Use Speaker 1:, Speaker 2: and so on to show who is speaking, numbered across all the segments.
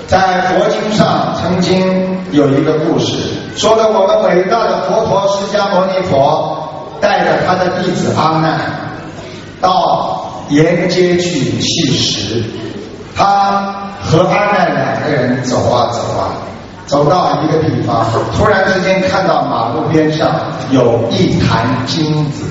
Speaker 1: 在佛经上曾经有一个故事，说的我们伟大的佛陀释迦牟尼佛带着他的弟子阿难到沿街去乞食，他和阿难两个人走啊走啊，走到一个地方，突然之间看到马路边上有一坛金子，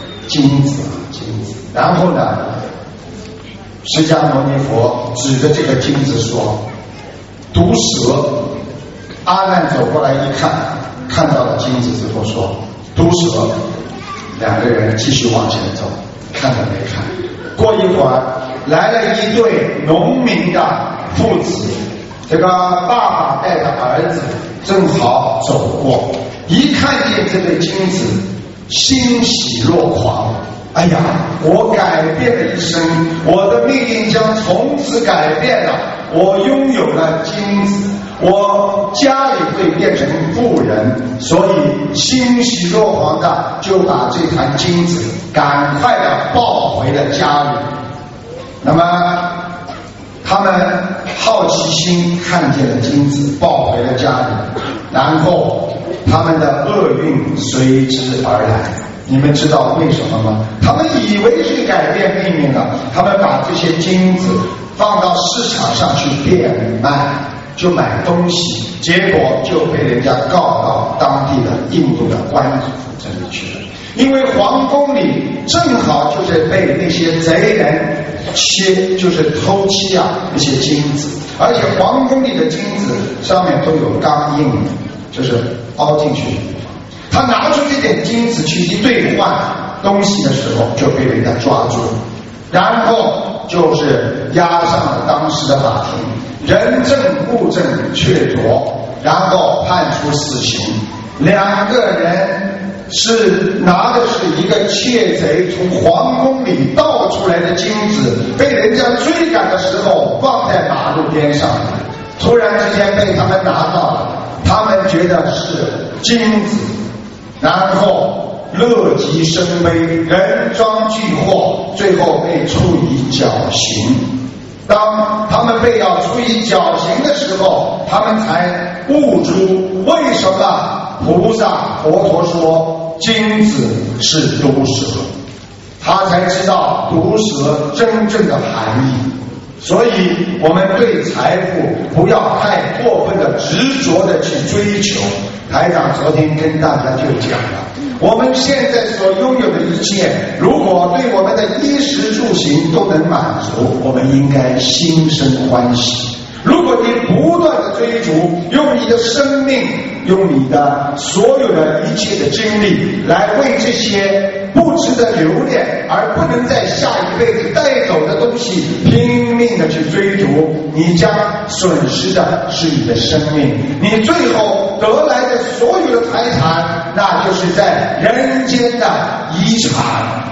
Speaker 1: 然后呢，释迦牟尼佛指着这个金子说：“毒蛇。”阿难走过来一看，看到了金子之后说：“毒蛇。”两个人继续往前走，看都没看。过一会儿，来了一对农民的父子，这个爸爸带着儿子正好走过，一看见这对金子，欣喜若狂。哎呀，我改变了一生，我的命运将从此改变了，我拥有了金子，我家里会变成富人，所以欣喜若狂的就把这坛金子赶快的抱回了家里。那么他们好奇心看见了金子，抱回了家里，然后他们的厄运随之而来。你们知道为什么吗？他们以为是改变命运了，他们把这些金子放到市场上去变卖，就买东西，结果就被人家告到当地的印度的官府这里去了。因为皇宫里正好就是被那些贼人就是偷窃那些金子，而且皇宫里的金子上面都有钢印，就是凹进去的。他拿出这点金子去一兑换东西的时候，就被人家抓住，然后就是押上了当时的法庭，人证物证确凿，然后判处死刑。两个人是拿的是一个窃贼从皇宫里盗出来的金子，被人家追赶的时候放在马路边上，突然之间被他们拿到了，他们觉得是金子，然后乐极生悲，人赃俱获，最后被处以绞刑。当他们被要处以绞刑的时候，他们才悟出为什么菩萨佛陀说金子是毒蛇，他才知道毒蛇真正的含义。所以我们对财富不要太过分的执着的去追求。台长昨天跟大家就讲了，我们现在所拥有的一切，如果对我们的衣食住行都能满足，我们应该心生欢喜。如果你不断的追逐，用你的生命，用你的所有的一切的精力来为这些不值得留恋而不能在下一辈子带走的东西拼命的去追逐，你将损失的是你的生命，你最后得来的所有的财产，那就是在人间的遗产。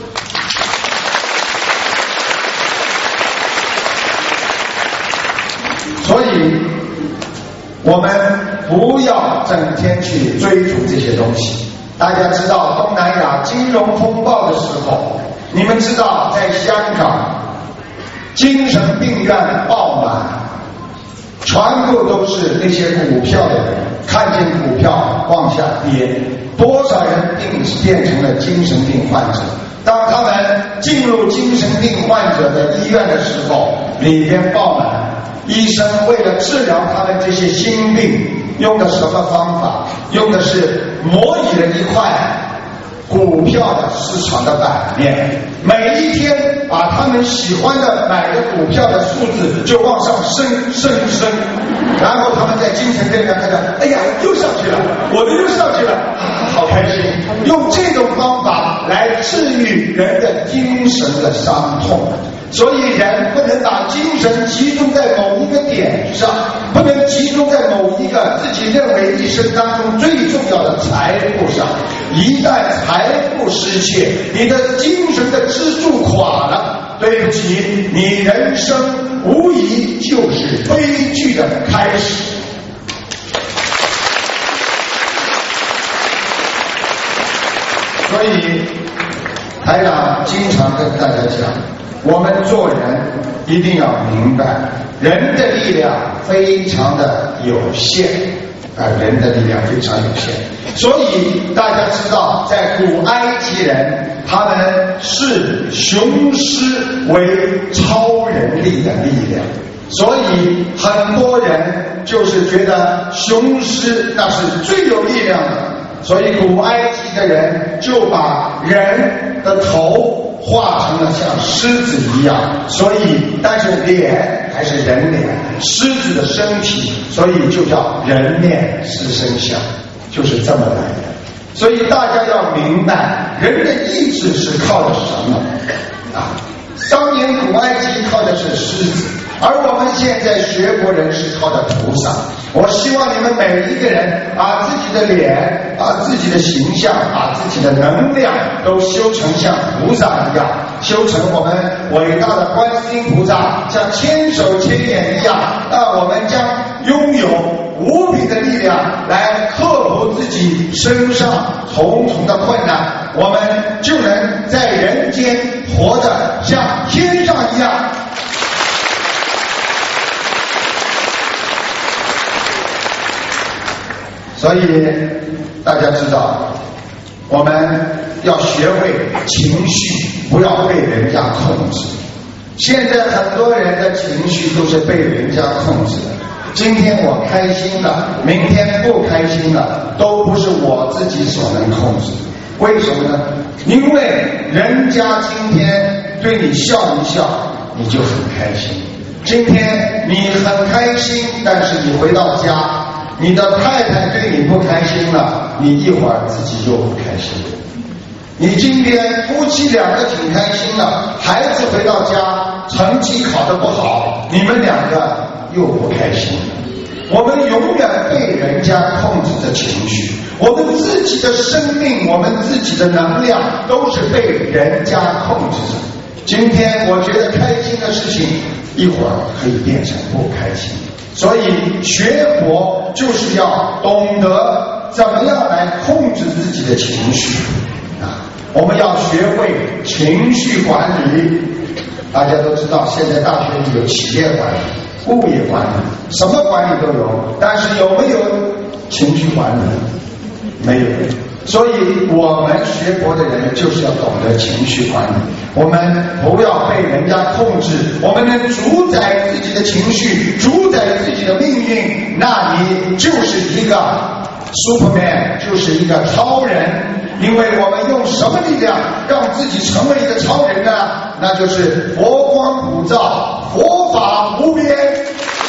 Speaker 1: 所以我们不要整天去追逐这些东西。大家知道东南亚金融风暴的时候，你们知道在香港精神病院爆满，全部都是那些股票的人，看见股票往下跌，多少人变成了精神病患者。当他们进入精神病患者的医院的时候，里边爆满，医生为了治疗他们这些心病，用的什么方法？用的是模拟了一块股票的市场的版面，每一天把他们喜欢的买的股票的数字就往上升，然后他们在精神病院看到，哎呀，又上去了，我的又上去了，好开心。用这种方法来治愈人的精神的伤痛。所以人不能把精神集中在某一个点上，不能集中在某一个自己认为一生当中最重要的财富上。一旦财富失窃，你的精神的支柱垮了，对不起，你人生无疑就是悲剧的开始。所以台长经常跟大家讲，我们做人一定要明白，人的力力量非常的有限人的力量非常有限，所以大家知道，在古埃及人，他们视雄狮为超人力的力量，所以很多人就是觉得雄狮那是最有力量的，所以古埃及的人就把人的头画成了像狮子一样，所以但是脸还是人脸，狮子的身体，所以就叫人面狮身像，就是这么来的。所以大家要明白，人的意志是靠的什么啊？当年古埃及靠的是狮子，而我们现在学佛人是靠的菩萨。我希望你们每一个人把自己的脸，把自己的形象，把自己的能量都修成像菩萨一样，修成我们伟大的观世音菩萨像千手千眼一样，那我们将拥有无比的力量来克服自己身上重重的困难，我们就能在人间活得像天上一样。所以大家知道，我们要学会情绪不要被人家控制。现在很多人的情绪都是被人家控制的，今天我开心了，明天不开心了，都不是我自己所能控制。为什么呢？因为人家今天对你笑一笑，你就很开心。今天你很开心，但是你回到家，你的太太对你不开心了，你一会儿自己又不开心。你今天夫妻两个挺开心的，孩子回到家成绩考得不好，你们两个又不开心了。我们永远被人家控制着情绪，我们自己的生命，我们自己的能量都是被人家控制着。今天我觉得开心的事情，一会儿可以变成不开心。所以学佛就是要懂得怎么样来控制自己的情绪啊！我们要学会情绪管理。大家都知道，现在大学里有企业管理、物业管理，什么管理都有，但是有没有情绪管理？没有。所以我们学佛的人就是要懂得情绪管理，我们不要被人家控制，我们能主宰自己的情绪，主宰自己的命运，那你就是一个 Superman， 就是一个超人。因为我们用什么力量让自己成为一个超人呢？那就是佛光普照，佛法无边。